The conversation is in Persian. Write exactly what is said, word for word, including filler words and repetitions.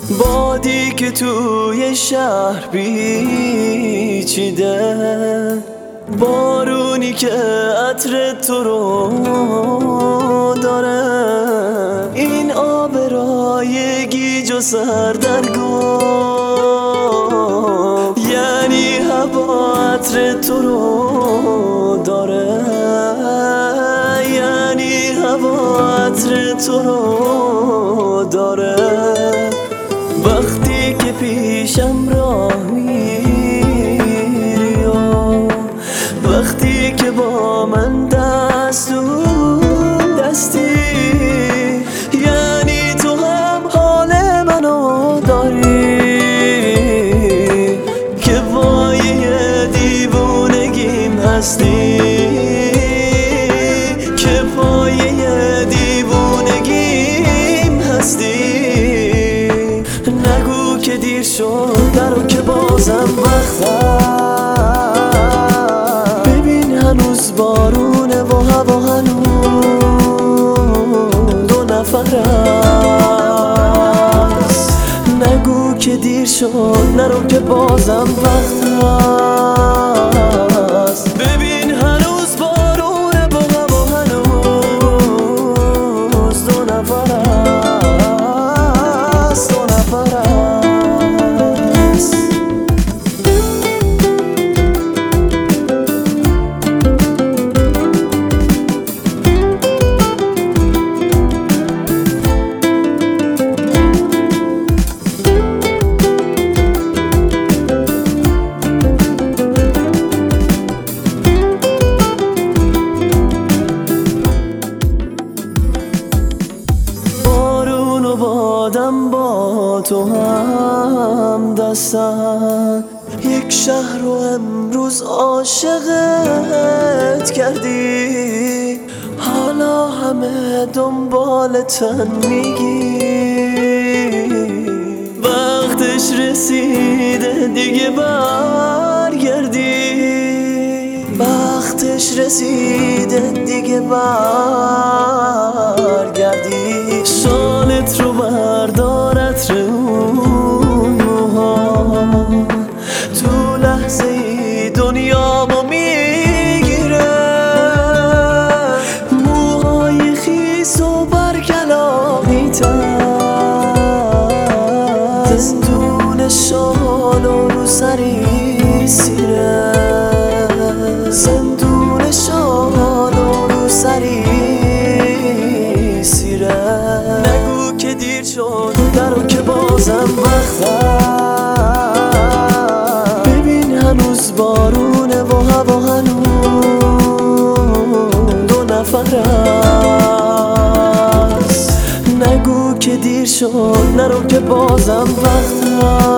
بادی که توی شهر پیچیده، بارونی که عطر تو رو داره، این آب رای گیج و سردرگم، یعنی هوا عطر تو رو داره، یعنی هوا عطر تو رو داره. وقتی که پیشم راه میری و وقتی که با من دست و دستی، یعنی تو هم حال منو داری که وای دیوونگیم هستی، که وای دیوونگیم هستی. نگو که دیر شد درو که بازم وقتم، ببین هنوز بارونه و هوا هنوز دو نفر است. نگو که دیر شد نرو که بازم وقت است، ببین هنوز بارونه و هوا هنوز دو نفر است، دو نفر است. بادم با تو هم دستن، یک شهر رو امروز عاشقت کردی، حالا همه دنبالتن میگی، وقتش رسیده دیگه برگردی، وقتش رسیده دیگه برگردی. شالت رو بردار عطر اوها، تو لحظه ای دنیامو میگیره، موهای خیس و برکلاهیتن، زندون شال و رو سری سیره، زندون شال و رو سری سیره. نگو که دیر شد درو که بازم وقتم، ببین هنوز بارونه و هوا هنوز دو نفر است. نگو که دیر شد نرو که بازم وقتم.